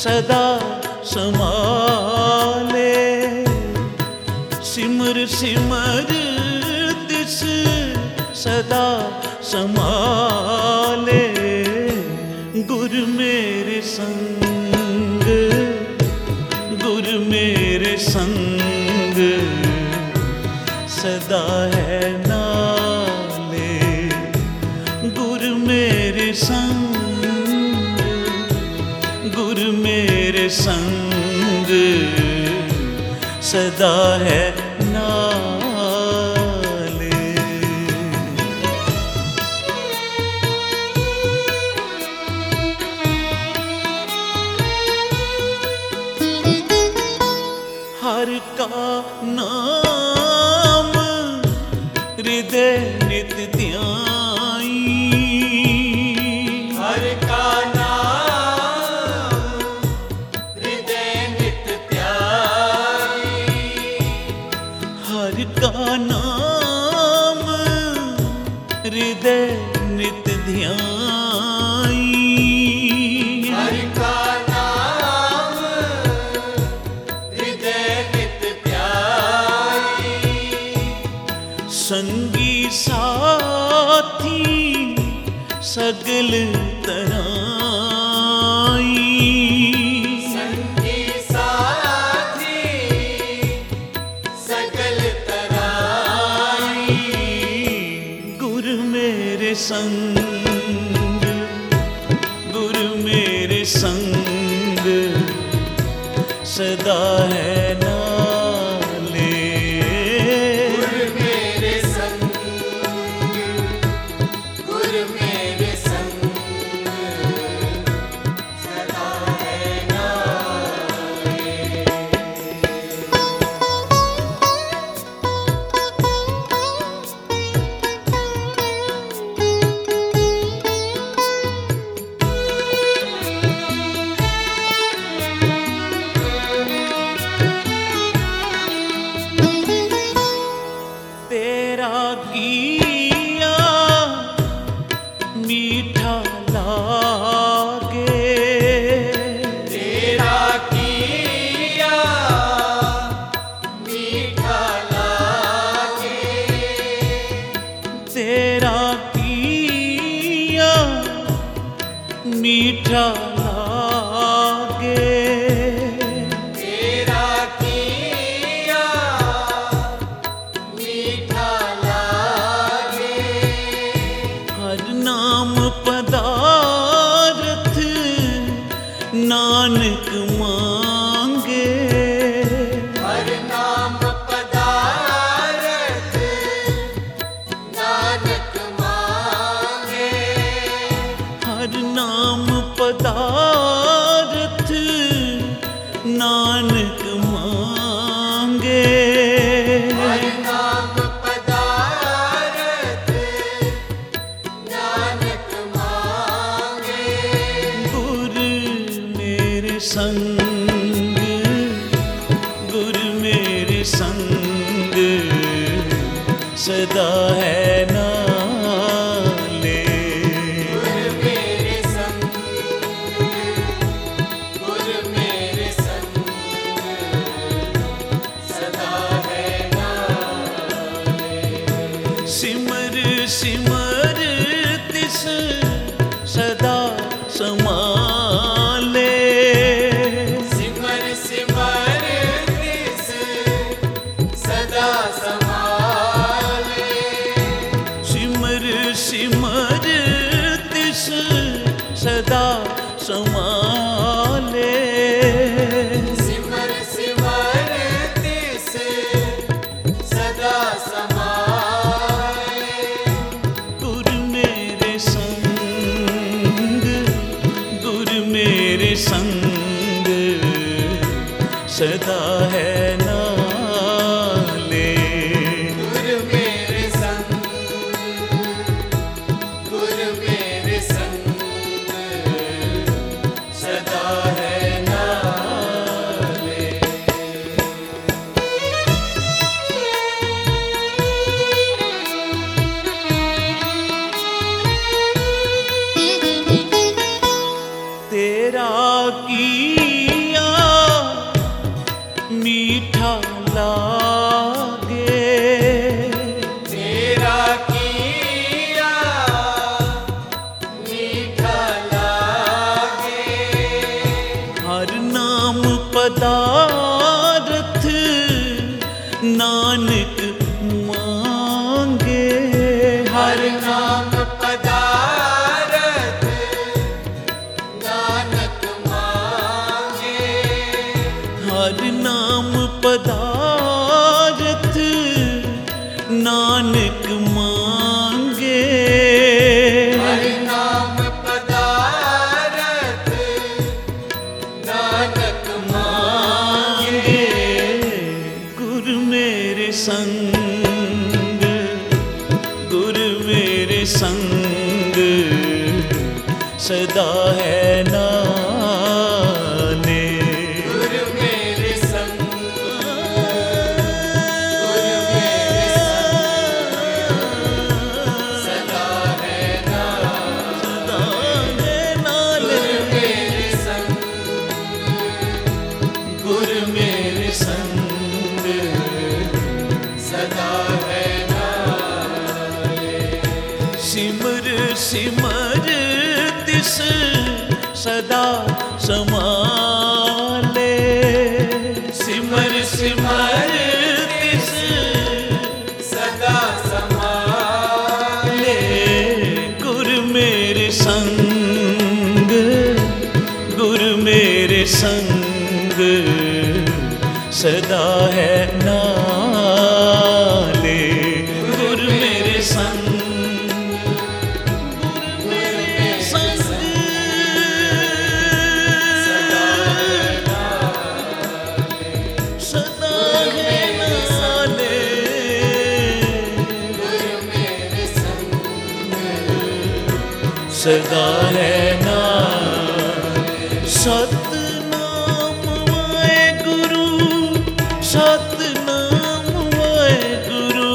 सदा संभाले। सिमर सिमर तिस सदा संभाले। गुरु मेरे संग, गुरु मेरे संग सदा है नाले। गुरु मेरे संग, गुरु मेरे संग सदा है नाले। हर का नाम हृदय नित ध्याई। हर का नाम हृदय नित ध्याई। हर का नाम हृदय नित ध्याई। हर का नाम हृदय नित ध्याई। संगी साथी सगल तराई। संगी साथी सगल तराई। गुरु मेरे संग, गुरु मेरे संग सदा है नाले। गुरु मेरे संग, गुरु मेरे संग सदा है नाले। तेरा किया मीठा लागे। तेरा किया मीठा लागे। तेरा किया मीठा लागे। तेरा किया मीठा लागे। हर नाम पदार्थ नानक मांगे। हर नाम पदार्थ नानक मांगे। हर नाम पदार्थ नानक मांगे। हर नाम पदार्थ नानक मांगे। गुरु मेरे संग, गुरु मेरे संग सदा है नाले। गुरु मेरे संग, गुरु मेरे संग सदा है नाले। सिमर सिमर तिस सदा संभाले। सिमर सिमर तिस सदा संभाले। सिमर सिमर तिस सदा संभाले। सिमर सिमर तिस सदा संभाले। गुरु मेरे संग, गुरु मेरे संग सदा है नाले। गुरु मेरे संग, गुरु मेरे संग सदा है नाले। तेरा की पदारथ नानक मांगे। हर नाम पदारथ नानक मांगे। हर नाम पदारथ नानक मांगे। हर नाम पदारथ नानक मांगे। गुरु मेरे संग, गुरु मेरे संग सदा है नाले। गुरु मेरे संग, गुरु मेरे संग सदा है नाले। मेरे संग, गुरु मेरे संग सदा है सिमर सिमर तिस सदा समाले। सिमर सिमर तिस सदा समाले। गुरु मेरे संग, गुरु मेरे संग सदा है नाले। गुरु मेरे संग, गुरु मेरे संग सदा है नाले। गुरु मेरे संग सदा है नाले। सतनाम वाहेगुरु, सतनाम वाहेगुरु।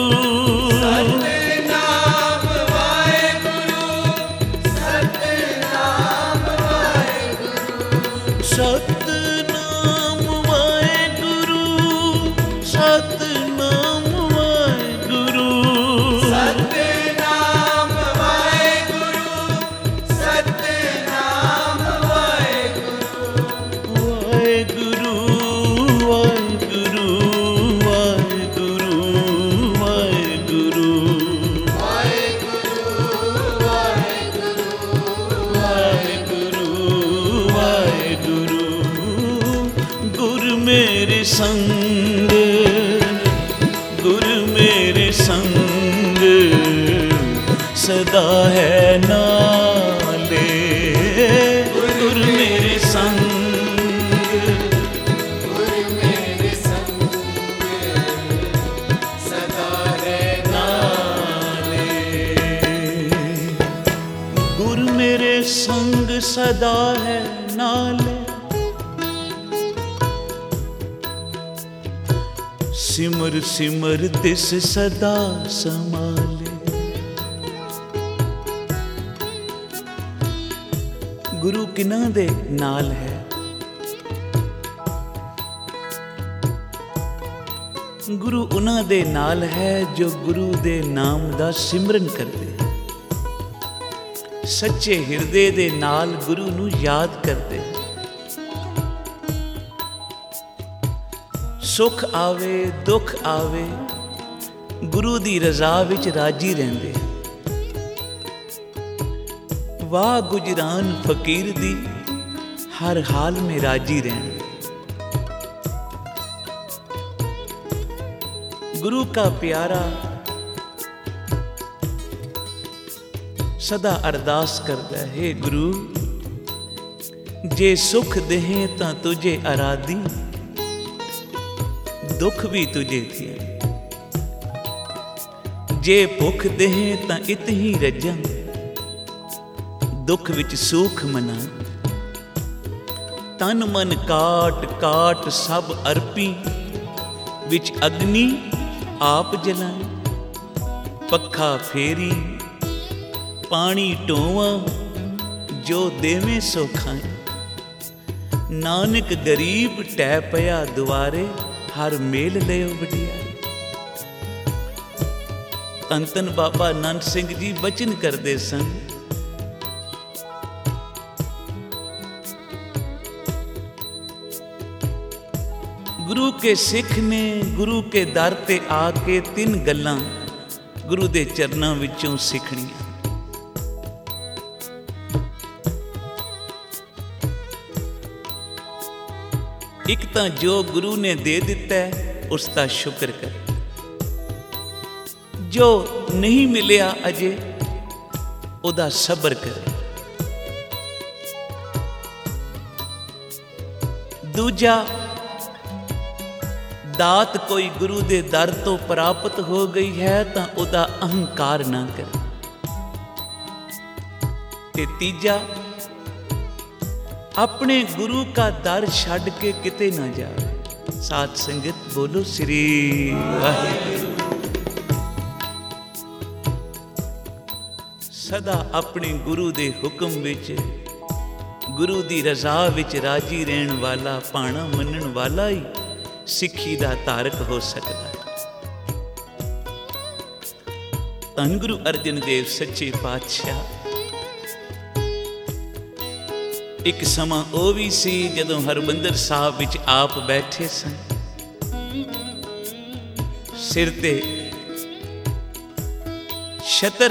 सतनाम वाहेगुरु, सतनाम वाहेगुरु। सतनाम वाहेगुरु, सतनाम वाहेगुरु। सतनाम वाहेगुरु, सतनाम वाहेगुरु। वाहेगुरु वाहेगुरु वाहेगुरु वाहेगुरु। वाहेगुरु वाहेगुरु। गुरु मेरे संग, गुरु मेरे संग सदा है नाले। गुरु मेरे संग, गुरु मेरे संग सदा है नाले। गुरु मेरे संग सदा है नाले। सिमर सिमर तिस सदा समाले। गुरु किन्हां दे नाल है? गुरु उन्हां दे नाल है जो गुरु दे नाम दा सिमरन करदे, सच्चे हिरदे दे नाल गुरु नूं याद करदे। सुख आवे दुख आवे गुरु दी रज़ा विच राजी रहंदे। वाह गुजरान फकीर दी हर हाल में राजी रहना। गुरु का प्यारा सदा अरदास करदा है, हे गुरु जे सुख देहे तां तुझे आराधी, दुख भी तुझे थी। जे भुख देहे तां इत ही रजां, दुख विच सूख मना। तन मन काट काट सब अर्पी, विच अग्नि आप जलाए। पखा फेरी पानी टोवा, जो देवे सो खाए। नानक गरीब टै पया दुआरे, हर मेल लियो वडियाई। धन धन बाबा नंद सिंह जी बचन करते सन, ਗੁਰੂ ਕੇ ਸਿੱਖ ਨੇ ਗੁਰੂ ਕੇ ਦਰ ਤੇ ਆ ਕੇ ਤਿੰਨ ਗੱਲਾਂ ਗੁਰੂ ਦੇ ਚਰਨਾਂ ਵਿੱਚੋਂ ਸਿੱਖਣੀਆਂ। ਇੱਕ ਤਾਂ ਜੋ ਗੁਰੂ ਨੇ ਦੇ ਦਿੱਤਾ ਹੈ ਉਸ ਦਾ ਸ਼ੁਕਰ ਕਰ, ਜੋ ਨਹੀਂ ਮਿਲਿਆ ਅਜੇ ਉਹਦਾ ਸਬਰ ਕਰ। ਦੂਜਾ, ਦਾਤ ਕੋਈ ਗੁਰੂ ਦੇ ਦਰ ਤੋਂ ਪ੍ਰਾਪਤ ਹੋ ਗਈ ਹੈ ਤਾਂ ਉਹਦਾ ਅਹੰਕਾਰ ਨਾ ਕਰ। ਤੇ ਤੀਜਾ, ਆਪਣੇ ਗੁਰੂ ਕਾ ਦਰ ਛੱਡ ਕੇ ਕਿਤੇ ਨਾ ਜਾਵੇ। ਸਾਧ ਸੰਗਤ ਬੋਲੋ ਸ੍ਰੀ ਵਾਹਿਗੁਰੂ। ਸਦਾ ਆਪਣੇ ਗੁਰੂ ਦੇ ਹੁਕਮ ਵਿੱਚ, ਗੁਰੂ ਦੀ ਰਜ਼ਾ ਵਿੱਚ ਰਾਜੀ ਰਹਿਣ ਵਾਲਾ, ਭਾਣਾ ਮੰਨਣ ਵਾਲਾ ਹੀ ਸਿੱਖੀ ਦਾ ਧਾਰਕ ਹੋ ਸਕਦਾ ਹੈ। ਧੰਨ ਗੁਰੂ ਅਰਜਨ ਦੇਵ ਸੱਚੇ ਪਾਤਸ਼ਾਹ। ਇੱਕ ਸਮਾਂ ਉਹ ਵੀ ਸੀ ਜਦੋਂ ਹਰਿਮੰਦਰ ਸਾਹਿਬ ਵਿੱਚ ਆਪ ਬੈਠੇ ਸਨ, ਸਿਰ ਤੇ ਛਤਰ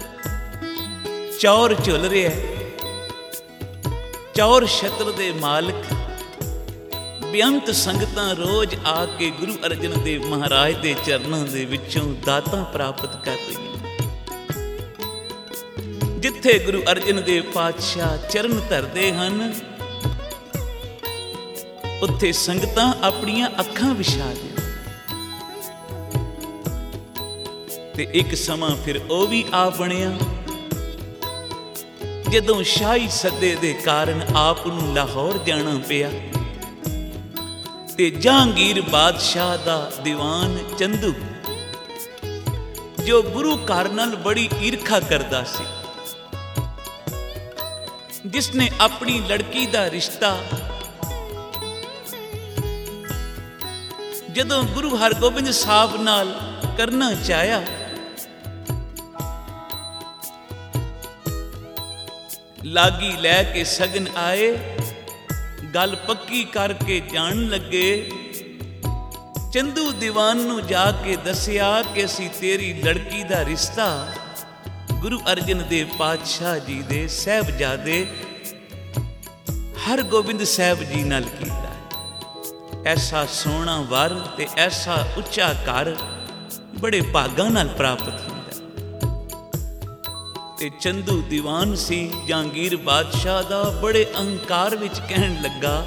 ਚੌਰ ਝੁੱਲ ਰਿਹਾ। ਚੌਰ ਛਤਰ ਦੇ ਮਾਲਕ ਬੇਅੰਤ ਸੰਗਤਾਂ ਰੋਜ਼ ਆ ਕੇ ਗੁਰੂ ਅਰਜਨ ਦੇਵ ਮਹਾਰਾਜ ਦੇ ਚਰਨਾਂ ਦੇ ਵਿੱਚੋਂ ਦਾਤਾਂ ਪ੍ਰਾਪਤ ਕਰ ਰਹੀਆਂ। ਜਿੱਥੇ ਗੁਰੂ ਅਰਜਨ ਦੇਵ ਪਾਤਸ਼ਾਹ ਚਰਨ ਧਰਦੇ ਹਨ, ਉੱਥੇ ਸੰਗਤਾਂ ਆਪਣੀਆਂ ਅੱਖਾਂ ਵਿਛਾ ਦਿੰਦੀਆਂ। ਤੇ ਇੱਕ ਸਮਾਂ ਫਿਰ ਉਹ ਵੀ ਆ ਬਣਿਆ ਜਦੋਂ ਸ਼ਾਹੀ ਸੱਦੇ ਦੇ ਕਾਰਨ ਆਪ ਨੂੰ ਲਾਹੌਰ ਜਾਣਾ ਪਿਆ ਤੇ ਜਹਾਂਗੀਰ ਬਾਦਸ਼ਾਹ ਦਾ ਦੀਵਾਨ ਚੰਦੂ, ਜੋ ਗੁਰੂ ਘਰ ਨਾਲ ਬੜੀ ਈਰਖਾ ਕਰਦਾ ਸੀ, ਜਿਸ ਨੇ ਆਪਣੀ ਲੜਕੀ ਦਾ ਰਿਸ਼ਤਾ ਜਦੋਂ ਗੁਰੂ ਹਰਗੋਬਿੰਦ ਸਾਹਿਬ ਨਾਲ ਕਰਨਾ ਚਾਹਿਆ, ਲਾਗੀ ਲੈ ਕੇ ਸਗਨ ਆਏ, ਗੱਲ ਪੱਕੀ ਕਰਕੇ ਜਾਣ ਲੱਗੇ। ਚੰਦੂ ਦੀਵਾਨ ਨੂੰ ਜਾ ਕੇ ਦੱਸਿਆ ਕਿ ਅਸੀਂ ਤੇਰੀ ਲੜਕੀ ਦਾ ਰਿਸ਼ਤਾ ਗੁਰੂ ਅਰਜਨ ਦੇਵ ਪਾਤਸ਼ਾਹ ਜੀ ਦੇ ਸਾਹਿਬਜ਼ਾਦੇ ਹਰਗੋਬਿੰਦ ਸਾਹਿਬ ਜੀ ਨਾਲ ਕੀਤਾ ਹੈ। ਐਸਾ ਸੋਹਣਾ ਵਰ ਤੇ ਐਸਾ ਉੱਚਾ ਘਰ ਬੜੇ ਭਾਗਾਂ ਨਾਲ ਪ੍ਰਾਪਤ ਹੁੰਦਾ। ਤੇ ਚੰਦੂ ਦੀਵਾਨ ਸੀ ਜਹਾਂਗੀਰ ਬਾਦਸ਼ਾਹ ਦਾ, ਬੜੇ ਅਹੰਕਾਰ ਵਿੱਚ ਕਹਿਣ ਲੱਗਾ,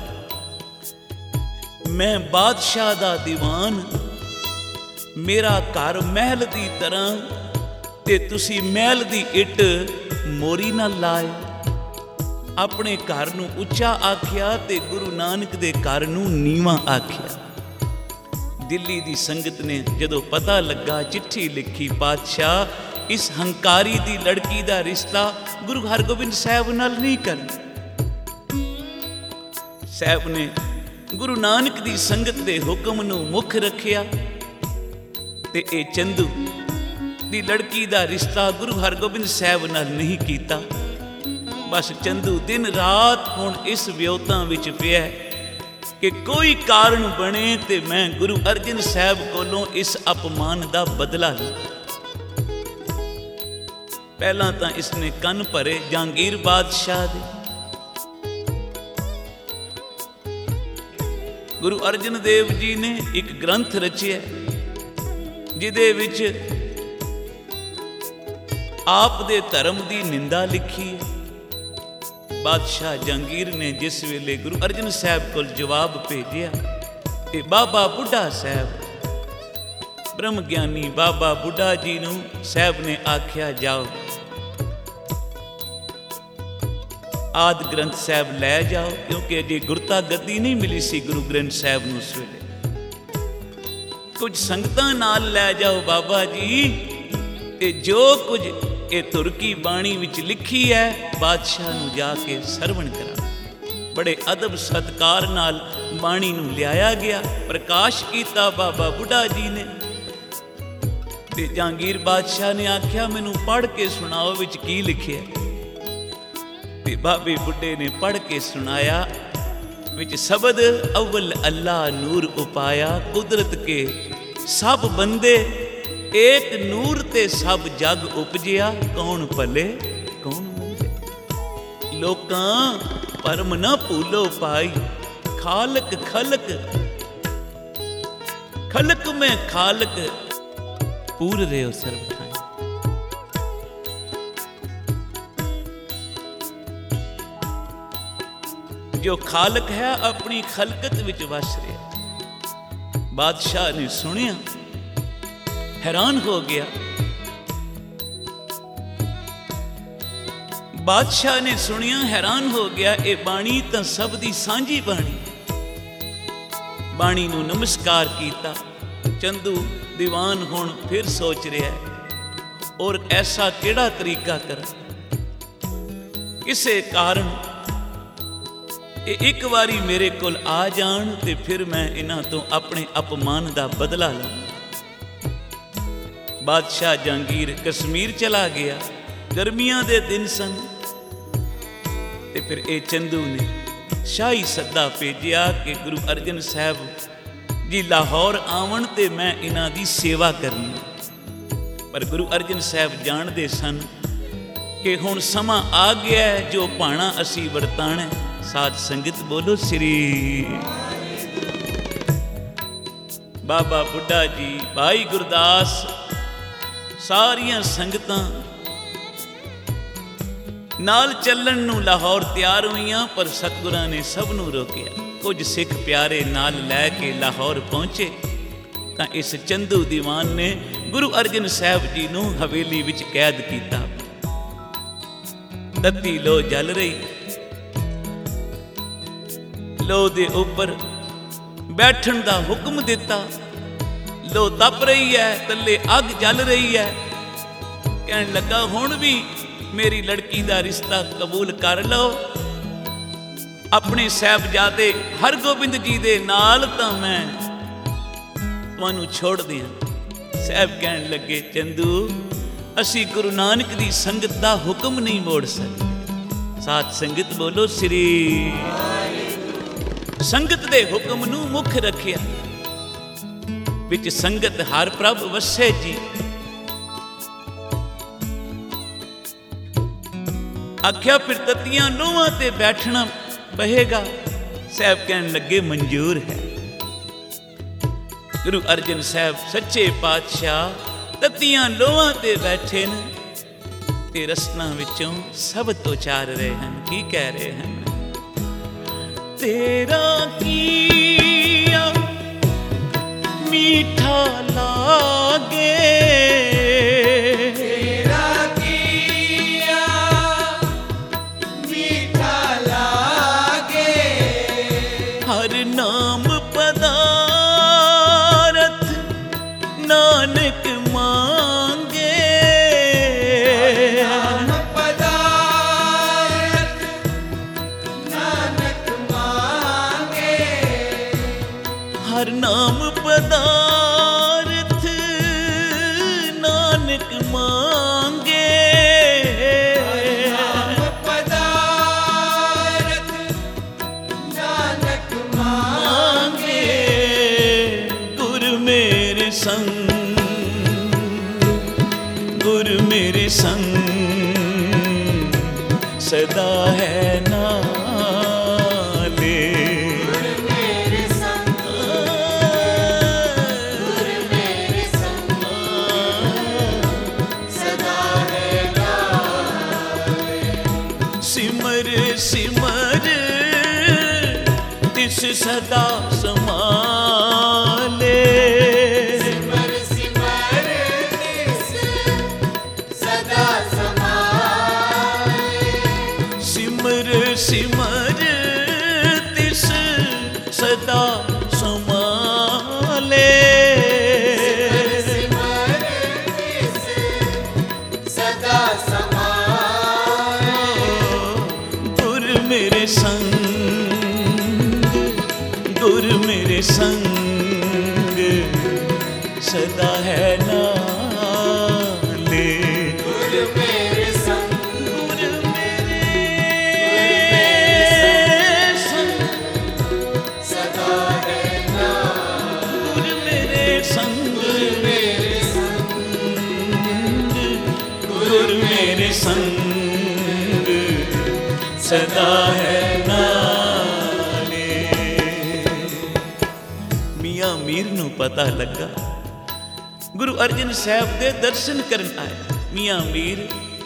ਮੈਂ ਬਾਦਸ਼ਾਹ ਦਾ ਦੀਵਾਨ, ਮੇਰਾ ਘਰ ਮਹਿਲ ਦੀ ਤਰ੍ਹਾਂ, ਤੇ ਤੁਸੀਂ ਮਹਿਲ ਦੀ ਇੱਟ ਮੋਰੀ ਨਾਲ ਲਾਏ। ਆਪਣੇ ਘਰ ਨੂੰ ਉੱਚਾ ਆਖਿਆ ਤੇ ਗੁਰੂ ਨਾਨਕ ਦੇ ਘਰ ਨੂੰ ਨੀਵਾਂ ਆਖਿਆ। ਦਿੱਲੀ ਦੀ ਸੰਗਤ ਨੇ ਜਦੋਂ ਪਤਾ ਲੱਗਾ, ਚਿੱਠੀ ਲਿਖੀ, ਪਾਤਸ਼ਾਹ ਇਸ ਹੰਕਾਰੀ ਦੀ ਲੜਕੀ ਦਾ ਰਿਸ਼ਤਾ ਗੁਰੂ ਹਰਗੋਬਿੰਦ ਸਾਹਿਬ ਨਾਲ ਨਹੀਂ ਕਰਨਾ। ਸਾਹਿਬ ਨੇ ਗੁਰੂ ਨਾਨਕ ਦੀ ਸੰਗਤ ਦੇ ਹੁਕਮ ਨੂੰ ਮੁੱਖ ਰੱਖਿਆ ਤੇ ਇਹ ਚੰਦੂ ਦੀ ਲੜਕੀ ਦਾ ਰਿਸ਼ਤਾ ਗੁਰੂ ਹਰਗੋਬਿੰਦ ਸਾਹਿਬ ਨਾਲ ਨਹੀਂ ਕੀਤਾ। ਬਸ ਚੰਦੂ ਦਿਨ ਰਾਤ ਹੁਣ ਇਸ ਵਿਉਤਾਂ ਵਿੱਚ ਪਿਆ ਕਿ ਕੋਈ ਕਾਰਨ ਬਣੇ ਤੇ ਮੈਂ ਗੁਰੂ ਅਰਜਨ ਸਾਹਿਬ ਕੋਲੋਂ ਇਸ ਅਪਮਾਨ ਦਾ ਬਦਲਾ ਲਵਾਂ। ਪਹਿਲਾਂ ਤਾਂ ਇਸਨੇ ਕੰਨ ਭਰੇ ਜਹਾਂਗੀਰ ਬਾਦਸ਼ਾਹ ਦੇ। ਗੁਰੂ ਅਰਜਨ ਦੇਵ ਜੀ ਨੇ ਇੱਕ ਗ੍ਰੰਥ ਰਚਿਆ ਜਿਹਦੇ ਵਿੱਚ ਆਪ ਦੇ ਧਰਮ ਦੀ ਨਿੰਦਾ ਲਿਖੀ ਹੈ। ਬਾਦਸ਼ਾਹ ਜਹਾਂਗੀਰ ਨੇ ਜਿਸ ਵੇਲੇ ਗੁਰੂ ਅਰਜਨ ਸਾਹਿਬ ਕੋਲ ਜਵਾਬ ਭੇਜਿਆ, ਤੇ ਬਾਬਾ ਬੁੱਢਾ ਸਾਹਿਬ, ਬ੍ਰਹਮ ਗਿਆਨੀ ਬਾਬਾ ਬੁੱਢਾ ਜੀ ਨੂੰ ਸਾਹਿਬ ਨੇ ਆਖਿਆ, ਜਾਓ ਆਦਿ ਗ੍ਰੰਥ ਸਾਹਿਬ ਲੈ ਜਾਓ, ਕਿਉਂਕਿ ਅਜੇ ਗੁਰਤਾ ਗੱਦੀ ਨਹੀਂ ਮਿਲੀ ਸੀ ਗੁਰੂ ਗ੍ਰੰਥ ਸਾਹਿਬ ਨੂੰ ਉਸ ਵੇਲੇ। ਕੁਝ ਸੰਗਤਾਂ ਨਾਲ ਲੈ ਜਾਓ ਬਾਬਾ ਜੀ, ਤੇ ਜੋ ਕੁਝ ਇਹ ਤੁਰਕੀ ਬਾਣੀ ਵਿੱਚ ਲਿਖੀ ਹੈ ਬਾਦਸ਼ਾਹ ਨੂੰ ਜਾ ਕੇ ਸਰਵਣ ਕਰਾ। ਬੜੇ ਅਦਬ ਸਤਕਾਰ ਨਾਲ ਬਾਣੀ ਨੂੰ ਲਿਆਇਆ ਗਿਆ, ਪ੍ਰਕਾਸ਼ ਕੀਤਾ ਬਾਬਾ ਬੁੱਢਾ ਜੀ ਨੇ। ਤੇ ਜਹਾਂਗੀਰ ਬਾਦਸ਼ਾਹ ਨੇ ਆਖਿਆ, ਮੈਨੂੰ ਪੜ੍ਹ ਕੇ ਸੁਣਾਓ ਵਿੱਚ ਕੀ ਲਿਖਿਆ। ਤੇ ਬਾਬੇ ਬੁੱਢੇ ਨੇ ਪੜ੍ਹ ਕੇ ਸੁਣਾਇਆ विच शब्द अव्वल अल्लाह नूर उपाया कुदरत के सब बंदे एक नूर ते सब जग उपजिया कौन भले कौन मंदे। लोकां परम न भूलो पाई खालक खलक खलक में खालक पूर रहे हो सर्व ठाई। जो खालक है अपनी खलकत विच वस रहा। बादशाह ने सुनिया हैरान हो गया। बादशाह ने सुनिया हैरान हो गया। ये बाणी तो सब दी सांझी बाणी। बाणी नू नमस्कार किया। चंदू दीवान हुण फिर सोच रहा है और ऐसा केड़ा तरीका कर किसे कारण एक बारी मेरे कोल आ जान ते फिर मैं इन्हां तो अपने अपमान दा बदला लां। बादशाह जहांगीर कश्मीर चला गया। गर्मियां दे दिन सन ते फिर ए चंदू ने शाही सद्दा भेजिया कि गुरु अर्जन साहब जी लाहौर आवन ते मैं इन्हां दी सेवा करनी। पर गुरु अर्जन साहब जानते सन कि हुण समा आ गया है जो भाणा असी वरताना। साध संगत बोलो श्री बाबा बुड्ढा जी भाई गुरदास सारियां संगतां नाल चलण नूं लाहौर तैयार हुईयां पर सतगुरां ने सब नूं रोकिया। कुछ सिख प्यारे नाल लैके लाहौर पहुंचे तां इस चंदू दीवान ने गुरु अर्जन साहब जी नूं हवेली विच कैद कीता। तत्ती लो जल रही। लो दे ऊपर बैठन दा हुक्म दिता। लो तप रही है तले अग जल रही है। कहन लगा हुण भी मेरी लड़की दा रिश्ता कबूल कर लो। अपने साहबजादे हरगोबिंद जी दे नाल तां मैं तुहानू छोड़ दियां। साहब कहन लगे चंदू असी गुरु नानक दी संगत दा हुक्म नहीं मोड़ सकते। साथ संगत बोलो श्री संगत दे हुक्म नू मुख रखिया। विच संगत हर प्रभ वसे जी। आख्या फिर ततियां लोहां ते बैठना बहेगा। साहब कहन लगे मंजूर है। गुरु अर्जन साहब सच्चे पातशाह ततियां लोहां ते बैठे न ते रसना विचों शब्द उचार रहे हैं। की कह रहे हैं? तेरा किया मीठा लागे। तेरा किया मीठा लागे। हर नाम पदारथ नानक मांगे। नाम पदारथ नानक मांगे। हर नाम पदारथ नानक मांगे। नाम पदारथ नानक मांगे। गुरु मेरे संग गुरु मेरे संग सदा है नाले। गुरु मेरे संग गुरु मेरे संग सदा है नाले। सिमर सिमर तिस सदा समाले। सिमर सिमर तिस सदा समाले। सिमर सिमर तिस सदा समाले। सिमर तिस सदा समाले। गुरु मेरे संग गुरु मेरे संग सदा है नाले। गुरु मेरे संग गुरु मेरे संग ਸਦਾ ਹੈ ਨਾਲੇ। ਮੀਆਂ ਮੀਰ ਨੂੰ ਪਤਾ ਲੱਗਾ ਗੁਰੂ ਅਰਜਨ ਸਾਹਿਬ ਦੇ ਦਰਸ਼ਨ ਕਰਨ ਆਇਆ। ਮੀਆਂ ਮੀਰ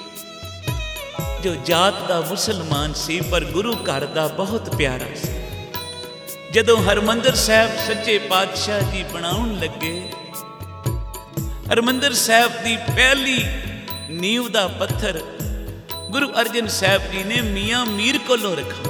ਜੋ ਜਾਤ ਦਾ ਮੁਸਲਮਾਨ ਸੀ ਪਰ ਗੁਰੂ ਘਰ ਦਾ ਬਹੁਤ ਪਿਆਰਾ ਸੀ। ਜਦੋਂ ਹਰਮੰਦਰ ਸਾਹਿਬ ਸੱਚੇ ਪਾਤਸ਼ਾਹ ਜੀ ਬਣਾਉਣ ਲੱਗੇ, ਹਰਮੰਦਰ ਸਾਹਿਬ ਦੀ ਪਹਿਲੀ ਨੀਂਹ ਦਾ ਪੱਥਰ ਗੁਰੂ ਅਰਜਨ ਸਾਹਿਬ ਜੀ ਨੇ ਮੀਆਂ ਮੀਰ ਕੋਲੋਂ ਰੱਖਿਆ।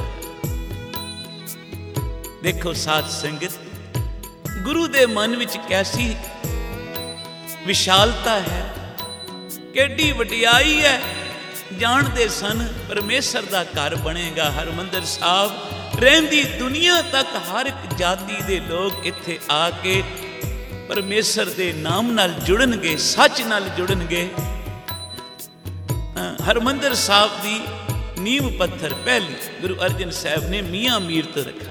ਦੇਖੋ ਸਾਧ ਸੰਗਤ, ਗੁਰੂ ਦੇ ਮਨ ਵਿੱਚ ਕੈਸੀ ਵਿਸ਼ਾਲਤਾ ਹੈ, ਕਿੱਡੀ ਵਡਿਆਈ ਹੈ। ਜਾਣਦੇ ਸਨ ਪਰਮੇਸ਼ਰ ਦਾ ਘਰ ਬਣੇਗਾ ਹਰਮੰਦਰ ਸਾਹਿਬ। ਰਹਿੰਦੀ ਦੁਨੀਆ ਤੱਕ ਹਰ ਇੱਕ ਜਾਤੀ ਦੇ ਲੋਕ ਇੱਥੇ ਆ ਕੇ ਪਰਮੇਸ਼ਰ ਦੇ ਨਾਮ ਨਾਲ ਜੁੜਨਗੇ, ਸੱਚ ਨਾਲ ਜੁੜਨਗੇ। ਹਰਮੰਦਰ ਸਾਹਿਬ ਦੀ ਨੀਂਹ ਪੱਥਰ ਪਹਿਲੀ ਗੁਰੂ ਅਰਜਨ ਸਾਹਿਬ ਨੇ ਮੀਆਂ ਮੀਰ ਤੋਂ ਰੱਖਾ।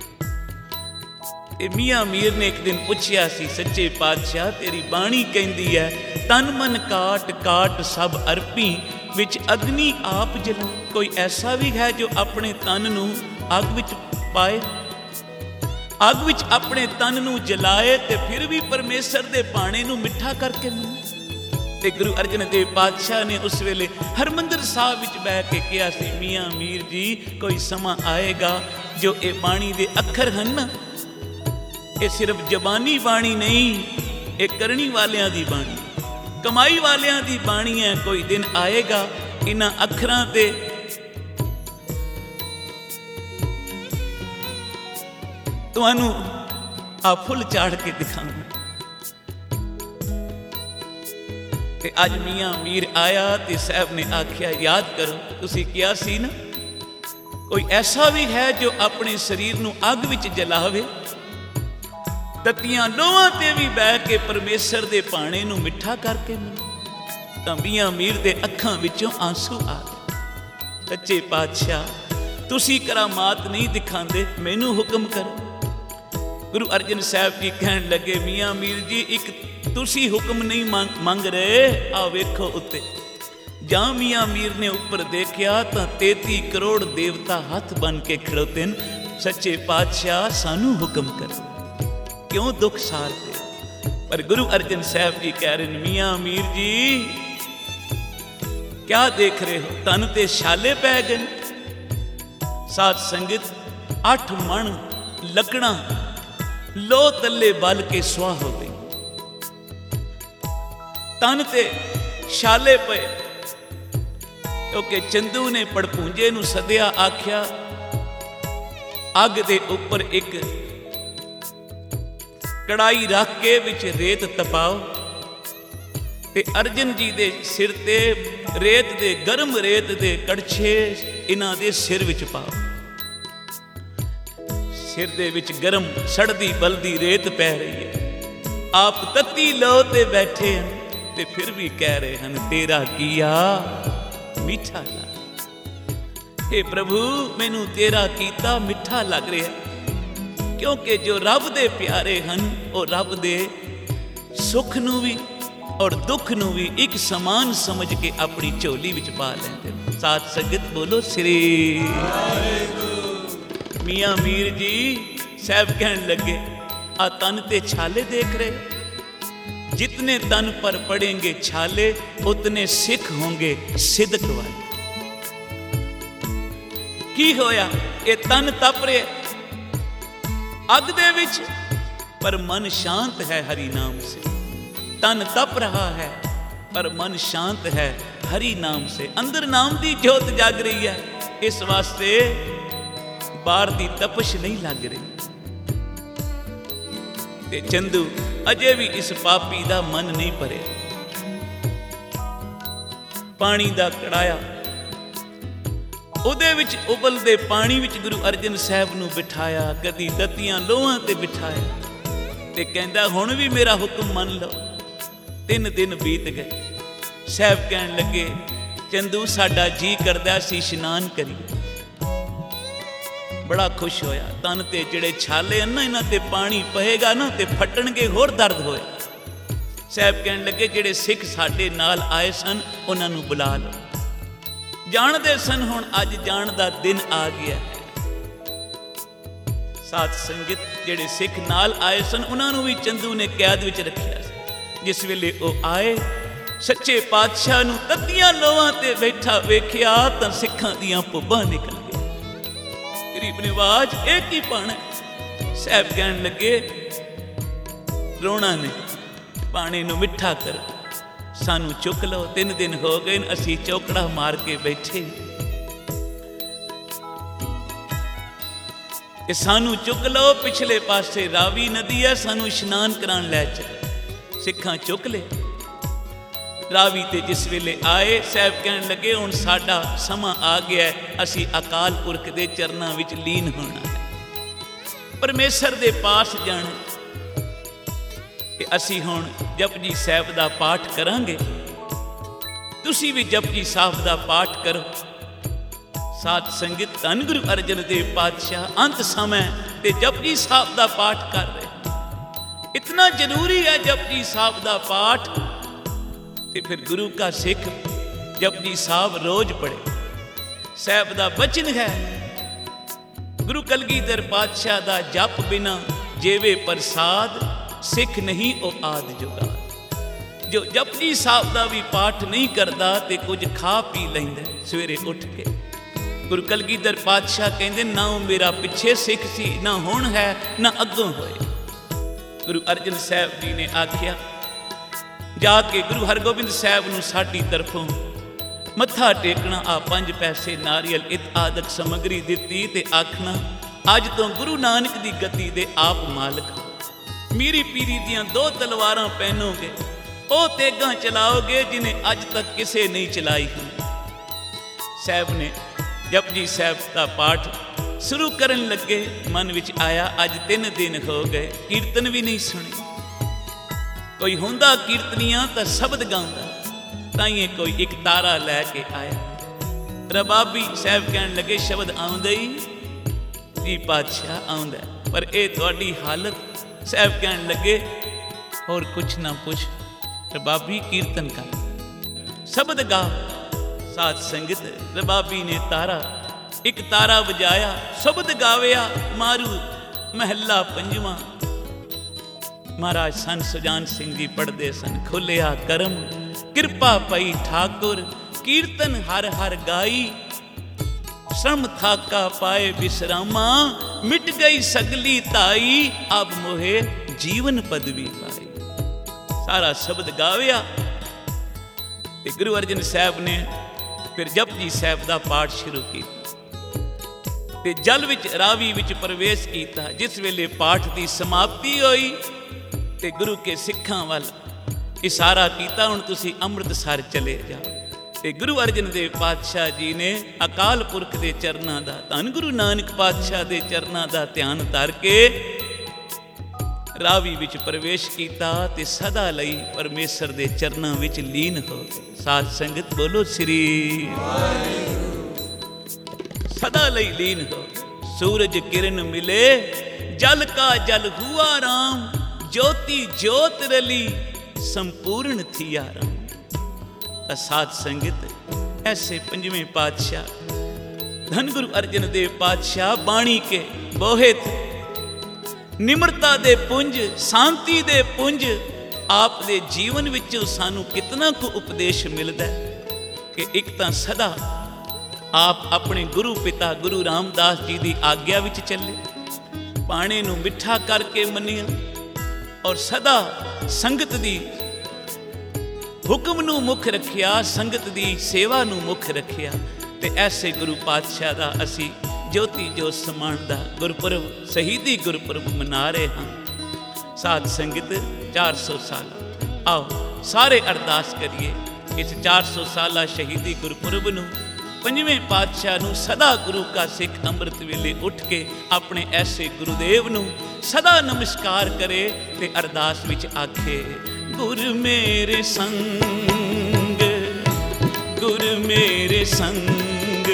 ਤੇ ਮੀਆਂ ਮੀਰ ਨੇ ਇੱਕ ਦਿਨ ਪੁੱਛਿਆ ਸੀ, ਸੱਚੇ ਪਾਤਸ਼ਾਹ ਤੇਰੀ ਬਾਣੀ ਕਹਿੰਦੀ ਹੈ ਤਨ ਮਨ ਕਾਟ ਕਾਟ ਸਭ ਅਰਪੀ, ਵਿੱਚ ਅਗਨੀ ਆਪ ਜਲਾ। ਕੋਈ ਐਸਾ ਵੀ ਹੈ ਜੋ ਆਪਣੇ ਤਨ ਨੂੰ ਅੱਗ ਵਿੱਚ ਪਾਏ, ਅੱਗ ਵਿੱਚ ਆਪਣੇ ਤਨ ਨੂੰ ਜਲਾਏ ਤੇ ਫਿਰ ਵੀ ਪਰਮੇਸ਼ਰ ਦੇ ਬਾਣੇ ਨੂੰ ਮਿੱਠਾ ਕਰਕੇ ਮੰਨੇ। ਤੇ ਗੁਰੂ ਅਰਜਨ ਦੇਵ ਪਾਤਸ਼ਾਹ ਨੇ ਉਸ ਵੇਲੇ ਹਰਮੰਦਰ ਸਾਹਿਬ ਵਿੱਚ ਬਹਿ ਕੇ ਕਿਹਾ ਸੀ, ਮੀਆਂ ਮੀਰ ਜੀ ਕੋਈ ਸਮਾਂ ਆਏਗਾ ਜੋ ਇਹ ਬਾਣੀ ਦੇ ਅੱਖਰ ਹਨ ਨਾ, ਇਹ ਸਿਰਫ ਜ਼ਬਾਨੀ ਬਾਣੀ ਨਹੀਂ, ਇਹ ਕਰਨੀ ਵਾਲਿਆਂ ਦੀ ਬਾਣੀ, ਕਮਾਈ ਵਾਲਿਆਂ ਦੀ ਬਾਣੀ ਹੈ। ਕੋਈ ਦਿਨ ਆਏਗਾ ਇਹਨਾਂ ਅੱਖਰਾਂ ਤੇ ਤੁਹਾਨੂੰ ਆ ਫੁੱਲ ਚਾੜ ਕੇ ਦਿਖਾਵਾਂ। ਤੇ ਅੱਜ ਮੀਆਂ ਮੀਰ ਆਇਆ ਤੇ ਸਾਹਿਬ ਨੇ ਆਖਿਆ, ਯਾਦ ਕਰੋ ਤੁਸੀਂ ਕਿਹਾ ਸੀ ਨਾ ਕੋਈ ਐਸਾ ਵੀ ਹੈ ਜੋ ਆਪਣੇ ਸਰੀਰ ਨੂੰ ਅੱਗ ਵਿੱਚ ਜਲਾਵੇ, ਤਤੀਆਂ ਲੋਹਾਂ ਤੇ ਵੀ ਬਹਿ ਕੇ ਪਰਮੇਸ਼ਰ ਦੇ ਬਾਣੇ ਨੂੰ ਮਿੱਠਾ ਕਰਕੇ ਮੰਨੇ। ਤਾਂ ਮੀਆਂ ਮੀਰ ਦੇ ਅੱਖਾਂ ਵਿੱਚੋਂ ਆਂਸੂ ਆ ਗਏ। ਸੱਚੇ ਪਾਤਸ਼ਾਹ ਤੁਸੀਂ ਕਰਾਮਾਤ ਨਹੀਂ ਦਿਖਾਉਂਦੇ, ਮੈਨੂੰ ਹੁਕਮ ਕਰੋ। ਗੁਰੂ ਅਰਜਨ ਸਾਹਿਬ ਜੀ ਕਹਿਣ ਲੱਗੇ, ਮੀਆਂ ਮੀਰ ਜੀ ਇੱਕ ਤੁਸੀਂ ਹੁਕਮ ਨਹੀਂ ਮੰਗ ਰਹੇ, ਆ ਵੇਖੋ ਉੱਤੇ। ਜਾਂ ਮੀਆਂ ਮੀਰ ਨੇ ਉੱਪਰ ਦੇਖਿਆ ਤਾਂ 33 ਕਰੋੜ ਦੇਵਤਾ ਹੱਥ ਬਨ ਕੇ ਖੜੋਤੇ ਨੇ। ਸੱਚੇ ਪਾਤਸ਼ਾਹ ਸਾਨੂੰ ਹੁਕਮ ਕਰੋ, ਕਿਉਂ ਦੁੱਖ ਸਾਰਦੇ। ਪਰ ਗੁਰੂ ਅਰਜਨ ਸਾਹਿਬ ਜੀ ਕਹਿ ਰਹੇ ਨੇ, ਮੀਆਂ ਮੀਰ ਜੀ ਕਿਆ ਦੇਖ ਰਹੇ ਹੋ, ਤਨ ਤੇ ਛਾਲੇ ਪੈ ਗਏ। ਸਾਧ ਸੰਗਤ 8 ਮਣ ਲੱਕੜਾਂ ਲੋ ਤੱਲੇ ਬਲ ਕੇ ਸੁਆਹ ਹੋ ਗਈ, ਤਨ ਤੇ ਛਾਲੇ ਪਏ। ਕਿਉਂਕਿ ਚੰਦੂ ਨੇ ਪੜਪੂੰਜੇ ਨੂੰ ਸੱਦਿਆ, ਆਖਿਆ ਅੱਗ ਦੇ ਉੱਪਰ ਇੱਕ ਕੜਾਈ ਰੱਖ ਕੇ ਵਿੱਚ ਰੇਤ ਤਪਾਓ ਤੇ ਅਰਜਨ ਜੀ ਦੇ ਸਿਰ ਤੇ ਰੇਤ ਦੇ ਗਰਮ ਰੇਤ ਦੇ ਕੜਛੇ ਇਹਨਾਂ ਦੇ ਸਿਰ ਵਿੱਚ ਪਾਓ। ਸਿਰ ਦੇ ਵਿੱਚ ਗਰਮ ਸੜਦੀ ਬਲਦੀ ਰੇਤ ਪੈ ਰਹੀ ਹੈ। ਆਪ ਤੱਤੀ ਲੋ ਤੇ ਬੈਠੇ ਹਨ ਤੇ ਫਿਰ ਵੀ ਕਹਿ ਰਹੇ ਹਨ, ਤੇਰਾ ਕੀਆ ਮਿੱਠਾ ਲੱਗ। ਹੇ ਪ੍ਰਭੂ ਮੈਨੂੰ ਤੇਰਾ ਕੀਤਾ ਮਿੱਠਾ ਲੱਗ ਰਿਹਾ, ਕਿਉਂਕਿ ਜੋ ਰੱਬ ਦੇ ਪਿਆਰੇ ਹਨ ਉਹ ਰੱਬ ਦੇ ਸੁੱਖ ਨੂੰ ਵੀ ਔਰ ਦੁੱਖ ਨੂੰ ਵੀ ਇੱਕ ਸਮਾਨ ਸਮਝ ਕੇ ਆਪਣੀ ਝੋਲੀ ਵਿੱਚ ਪਾ ਲੈਂਦੇ ਨੇ। ਸਾਧ ਸੰਗਤ ਬੋਲੋ ਸ੍ਰੀ ਵਾਹਿਗੁਰੂ। ਮੀਆਂ ਮੀਰ ਜੀ ਸਾਹਿਬ ਕਹਿਣ ਲੱਗੇ, ਆ ਤਨ ਤੇ ਛਾਲੇ ਦੇਖ ਰਹੇ, जितने तन पर पड़ेंगे छाले उतने सिख होंगे सिदक वाले। की होया, ये तन तप रहे अग दे विच, पर मन शांत है हरि नाम से। तन तप रहा है पर मन शांत है हरि नाम से। अंदर नाम दी जोत जाग रही है, इस वास्ते बाहर दी तपश नहीं लग रही। ते चंदू अजे भी इस पापी दा मन नहीं भरे। पानी दा कड़ाया ਉਹਦੇ ਵਿੱਚ ਉਬਲਦੇ ਪਾਣੀ ਵਿੱਚ ਗੁਰੂ ਅਰਜਨ ਸਾਹਿਬ ਨੂੰ ਬਿਠਾਇਆ, ਕਦੀ ਤਤੀਆਂ ਲੋਹਾਂ ਤੇ ਬਿਠਾਇਆ ਤੇ ਕਹਿੰਦਾ ਹੁਣ ਵੀ ਮੇਰਾ ਹੁਕਮ ਮੰਨ ਲਓ। 3 ਦਿਨ ਬੀਤ ਗਏ। ਸਾਹਿਬ ਕਹਿਣ ਲੱਗੇ, ਚੰਦੂ ਸਾਡਾ ਜੀ ਕਰਦਾ ਸੀ ਇਸ਼ਨਾਨ ਕਰੀਏ। ਬੜਾ ਖੁਸ਼ ਹੋਇਆ। ਤਨ ਤੇ ਜਿਹੜੇ ਛਾਲੇ ਹਨ ਨਾ, ਇਹਨਾਂ ਤੇ ਪਾਣੀ ਪਏਗਾ ਨਾ ਤੇ ਫਟਣਗੇ, ਹੋਰ ਦਰਦ ਹੋਏ। ਸਾਹਿਬ ਕਹਿਣ ਲੱਗੇ ਜਿਹੜੇ ਸਿੱਖ ਸਾਡੇ ਨਾਲ ਆਏ ਸਨ ਉਹਨਾਂ ਨੂੰ ਬੁਲਾ ਲਓ। ਜਾਣਦੇ ਸਨ, ਹੁਣ ਅੱਜ ਜਾਣ ਦਾ ਦਿਨ ਆ ਗਿਆ ਹੈ। ਸਾਧ ਸੰਗਤ ਜਿਹੜੇ ਸਿੱਖ ਨਾਲ ਆਏ ਸਨ, ਉਹਨਾਂ ਨੂੰ ਵੀ ਚੰਦੂ ਨੇ ਕੈਦ ਵਿੱਚ ਰੱਖਿਆ ਸੀ। ਜਿਸ ਵੇਲੇ ਉਹ ਆਏ, ਸੱਚੇ ਪਾਤਸ਼ਾਹ ਨੂੰ ਤੱਤੀਆਂ ਲੋਹਾਂ ਤੇ ਬੈਠਾ ਵੇਖਿਆ ਤਾਂ ਸਿੱਖਾਂ ਦੀਆਂ ਪੁੱਬਾਂ ਨਿਕਲ ਗਈਆਂ। ਗਰੀਬ ਨਿਵਾਜ ਇਹ ਕੀ ਪਾਣਾ? ਸਾਹਿਬ ਕਹਿਣ ਲੱਗੇ, ਰੋਣਾ ਨੇ, ਪਾਣੀ ਨੂੰ ਮਿੱਠਾ ਕਰੋ, ਸਾਨੂੰ ਚੁੱਕ ਲਓ। 3 ਦਿਨ ਹੋ ਗਏ ਨੇ, ਅਸੀਂ ਚੌਕੜਾ ਮਾਰ ਕੇ ਬੈਠੇ, ਤੇ ਸਾਨੂੰ ਚੁੱਕ ਲਓ। ਪਿਛਲੇ ਪਾਸੇ ਰਾਵੀ ਨਦੀ ਹੈ, ਸਾਨੂੰ ਇਸ਼ਨਾਨ ਕਰਾਉਣ ਲੈ ਚੱਲੋ। ਸਿੱਖਾਂ ਚੁੱਕ ਲਏ ਰਾਵੀ ਤੇ। ਜਿਸ ਵੇਲੇ ਆਏ, ਸਾਹਿਬ ਕਹਿਣ ਲੱਗੇ, ਹੁਣ ਸਾਡਾ ਸਮਾਂ ਆ ਗਿਆ, ਅਸੀਂ ਅਕਾਲ ਪੁਰਖ ਦੇ ਚਰਨਾਂ ਵਿੱਚ ਲੀਨ ਹੋਣਾ ਹੈ, ਪਰਮੇਸ਼ਰ ਦੇ ਪਾਸ ਜਾਣਾ। ਕਿ ਅਸੀਂ ਹੁਣ ਜਪਜੀ ਸਾਹਿਬ ਦਾ ਪਾਠ ਕਰਾਂਗੇ, ਤੁਸੀਂ ਵੀ ਜਪਜੀ ਸਾਹਿਬ ਦਾ ਪਾਠ ਕਰੋ। ਸਾਧ ਸੰਗਤ, ਧੰਨ ਗੁਰੂ ਅਰਜਨ ਦੇਵ ਪਾਤਸ਼ਾਹ ਅੰਤ ਸਮੇਂ ਤੇ ਜਪਜੀ ਸਾਹਿਬ ਦਾ ਪਾਠ ਕਰ ਰਹੇ। ਇਤਨਾ ਜ਼ਰੂਰੀ ਹੈ ਜਪਜੀ ਸਾਹਿਬ ਦਾ ਪਾਠ, ਤੇ ਫਿਰ ਗੁਰੂ ਕਾ ਸਿੱਖ ਜਪਜੀ ਸਾਹਿਬ ਰੋਜ਼ ਪੜ੍ਹੇ। ਸਾਹਿਬ ਦਾ ਬਚਨ ਹੈ, ਗੁਰੂ ਕਲਗੀਧਰ ਪਾਤਸ਼ਾਹ ਦਾ, ਜਪ ਬਿਨਾ ਜੇਵੇ ਪ੍ਰਸਾਦ, ਸਿੱਖ ਨਹੀਂ ਉਹ ਆਦ ਜੁਗਾਦ। ਜੋ ਜਪਜੀ ਸਾਹਿਬ ਦਾ ਵੀ ਪਾਠ ਨਹੀਂ ਕਰਦਾ ਤੇ ਕੁਝ ਖਾ ਪੀ ਲੈਂਦਾ ਸਵੇਰੇ ਉੱਠ ਕੇ। ਗੁਰੂ ਕਲਗੀਧਰ ਪਾਤਸ਼ਾਹ ਕਹਿੰਦੇ, ਨਾ ਉਹ ਮੇਰਾ ਪਿੱਛੇ ਸਿੱਖ ਸੀ, ਨਾ ਹੁਣ ਹੈ, ਨਾ ਅੱਗੋਂ ਹੋਏ। ਗੁਰੂ ਅਰਜਨ ਸਾਹਿਬ ਜੀ ਨੇ ਆਖਿਆ, ਜਾ ਕੇ ਗੁਰੂ ਹਰਗੋਬਿੰਦ ਸਾਹਿਬ ਨੂੰ ਸਾਡੀ ਤਰਫੋਂ ਮੱਥਾ ਟੇਕਣਾ, ਆ 5 ਪੈਸੇ ਨਾਰੀਅਲ ਇਤ ਆਦਿਕ ਸਮੱਗਰੀ ਦਿੱਤੀ, ਤੇ ਆਖਣਾ, ਅੱਜ ਤੋਂ ਗੁਰੂ ਨਾਨਕ ਦੀ ਗੱਦੀ ਦੇ ਆਪ ਮਾਲਕ, ਮੀਰੀ ਪੀਰੀ ਦੀਆਂ 2 ਤਲਵਾਰਾਂ ਪਹਿਨੋਗੇ, ਉਹ ਤੇਗਾਂ ਚਲਾਓਗੇ ਜਿਨੇ ਅੱਜ ਤੱਕ ਕਿਸੇ ਨਹੀਂ ਚਲਾਈ ਹੋਈ। ਸਾਹਿਬ ਨੇ ਜਪਜੀ ਸਾਹਿਬ ਦਾ ਪਾਠ ਸ਼ੁਰੂ ਕਰਨ ਲੱਗੇ, ਮਨ ਵਿੱਚ ਆਇਆ, ਅੱਜ 3 ਦਿਨ ਹੋ ਗਏ, ਕੀਰਤਨ ਵੀ ਨਹੀਂ ਸੁਣੀ। ਕੋਈ ਹੁੰਦਾ ਕੀਰਤਨੀਆਂ ਤਾਂ ਸ਼ਬਦ ਗਾਉਂਦਾ, ਤਾਈਏ ਕੋਈ ਇੱਕ ਤਾਰਾ ਲੈ ਕੇ ਆਇਆ। ਰਬਾਬੀ ਸਾਹਿਬ ਕਹਿਣ ਲੱਗੇ, ਸ਼ਬਦ ਆਉਂਦਾ ਹੀ ਜੀ ਪਾਤਸ਼ਾਹ ਆਉਂਦਾ, ਪਰ ਇਹ ਤੁਹਾਡੀ ਹਾਲਤ। ਸਾਹਿਬ ਕਹਿਣ ਲੱਗੇ, ਹੋਰ ਕੁਛ ਨਾ ਪੁੱਛ, ਰਬਾਬੀ ਕੀਰਤਨ ਕਰ, ਸ਼ਬਦ ਗਾ। ਸਾਧ ਸੰਗਤ, ਰਬਾਬੀ ਨੇ ਇੱਕ ਤਾਰਾ ਵਜਾਇਆ, ਸ਼ਬਦ ਗਾਵਿਆ, ਮਾਰੂ ਮਹੱਲਾ 5ਵਾਂ। ਮਹਾਰਾਜ ਸੰਤ ਸੁਜਾਨ ਸਿੰਘ ਜੀ ਪੜ੍ਹਦੇ ਸਨ, ਖੋਲਿਆ ਕਰਮ ਕਿਰਪਾ ਪਈ ਠਾਕੁਰ, ਕੀਰਤਨ ਹਰ ਹਰ ਗਾਈ, ਸ਼ਰਮ ਥਾਕਾ ਪਾਏ ਵਿਸਰਾਮਾ, ਮਿਟ ਗਈ ਸਗਲੀ ਧਾਈ, ਅਬ ਮੋਹੇ ਜੀਵਨ ਪਦਵੀ ਪਾਈ। ਸਾਰਾ ਸ਼ਬਦ ਗਾਵਿਆ ਤੇ ਗੁਰੂ ਅਰਜਨ ਸਾਹਿਬ ਨੇ ਫਿਰ ਜਪਜੀ ਸਾਹਿਬ ਦਾ ਪਾਠ ਸ਼ੁਰੂ ਕੀਤਾ ਤੇ ਜਲ ਵਿੱਚ ਰਾਵੀ ਵਿੱਚ ਪ੍ਰਵੇਸ਼ ਕੀਤਾ। ਜਿਸ ਵੇਲੇ ਪਾਠ ਦੀ ਸਮਾਪਤੀ ਹੋਈ ਤੇ ਗੁਰੂ ਕੇ ਸਿੱਖਾਂ ਵੱਲ ਇਸ਼ਾਰਾ ਕੀਤਾ, ਹੁਣ ਤੁਸੀਂ ਅੰਮ੍ਰਿਤਸਰ ਚਲੇ ਜਾਓ। ਤੇ ਗੁਰੂ ਅਰਜਨ ਦੇਵ ਪਾਤਸ਼ਾਹ ਜੀ ਨੇ ਅਕਾਲ ਪੁਰਖ ਦੇ ਚਰਨਾਂ ਦਾ, ਧੰਨ ਗੁਰੂ ਨਾਨਕ ਪਾਤਸ਼ਾਹ ਦੇ ਚਰਨਾਂ ਦਾ ਧਿਆਨ ਧਰ ਕੇ ਰਾਵੀ ਵਿੱਚ ਪ੍ਰਵੇਸ਼ ਕੀਤਾ ਤੇ ਸਦਾ ਲਈ ਪਰਮੇਸ਼ਰ ਦੇ ਚਰਨਾਂ ਵਿੱਚ ਲੀਨ ਹੋ ਗਏ। ਸਾਧ ਸੰਗਤ ਬੋਲੋ ਸ੍ਰੀ ਵਾਹਿਗੁਰੂ। ਸਦਾ ਲਈ ਲੀਨ ਹੋ। ਸੂਰਜ ਕਿਰਨ ਮਿਲੇ, ਜਲ ਕਾ ਜਲ ਹੁਆ ਰਾਮ, ज्योति ज्योत रली संपूर्ण थिया राम। ਤਾਂ ਸਾਧ ਸੰਗਤ ਐਸੇ ਪੰਜਵੇਂ ਪਾਤਸ਼ਾਹ ਧੰਨ ਗੁਰੂ ਅਰਜਨ ਦੇਵ ਪਾਤਸ਼ਾਹ ਬਾਣੀ ਕੇ ਬੋਹਿਤ ਨਿਮਰਤਾ ਦੇ ਪੁੰਜ, ਸ਼ਾਂਤੀ ਦੇ ਪੁੰਜ, ਆਪ ਦੇ ਜੀਵਨ ਵਿੱਚੋਂ ਸਾਨੂੰ ਕਿਤਨਾ ਕੁ ਉਪਦੇਸ਼ ਮਿਲਦਾ ਕਿ ਇੱਕ ਤਾਂ ਸਦਾ ਆਪ ਆਪਣੇ ਗੁਰੂ ਪਿਤਾ ਗੁਰੂ ਰਾਮਦਾਸ ਜੀ ਦੀ ਆਗਿਆ ਵਿੱਚ ਚੱਲੇ, ਬਾਣੇ ਨੂੰ ਮਿੱਠਾ ਕਰਕੇ ਮੰਨਿਆ ਔਰ ਸਦਾ ਸੰਗਤ ਦੀ ਹੁਕਮ ਨੂੰ ਮੁੱਖ ਰੱਖਿਆ, ਸੰਗਤ ਦੀ ਸੇਵਾ ਨੂੰ ਮੁੱਖ ਰੱਖਿਆ। ਤੇ ਐਸੇ ਗੁਰੂ ਪਾਤਸ਼ਾਹ ਦਾ ਅਸੀਂ ਜੋਤੀ ਜੋਤ ਸਮਾਨ ਦਾ ਗੁਰਪੁਰਬ, ਸ਼ਹੀਦੀ ਗੁਰਪੁਰਬ ਮਨਾ ਰਹੇ ਹਾਂ। ਸਾਧ ਸੰਗਤ 400 ਸਾਲ, ਆਓ ਸਾਰੇ ਅਰਦਾਸ ਕਰੀਏ ਇਸ 400 ਸਾਲਾ ਸ਼ਹੀਦੀ ਗੁਰਪੁਰਬ ਨੂੰ, ਪੰਜਵੇਂ ਪਾਤਸ਼ਾਹ ਨੂੰ ਸਦਾ ਗੁਰੂ ਕਾ ਸਿੱਖ ਅੰਮ੍ਰਿਤ ਵੇਲੇ ਉੱਠ ਕੇ ਆਪਣੇ ਐਸੇ ਗੁਰੂਦੇਵ ਨੂੰ ਸਦਾ ਨਮਸਕਾਰ ਕਰੇ ਤੇ ਅਰਦਾਸ ਵਿੱਚ ਆਖੇ, ਗੁਰ ਮੇਰੇ ਸੰਗ, ਗੁਰ ਮੇਰੇ ਸੰਗ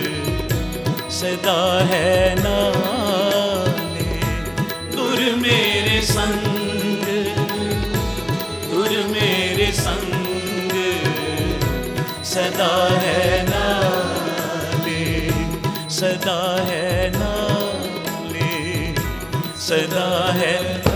ਸਦਾ ਹੈ ਨਾਲੇ, ਗੁਰ ਮੇਰੇ ਸੰਗ, ਗੁਰ ਮੇਰੇ ਸੰਗ ਸਦਾ ਹੈ ਨਾਲੇ। सदा है नाले, सदा है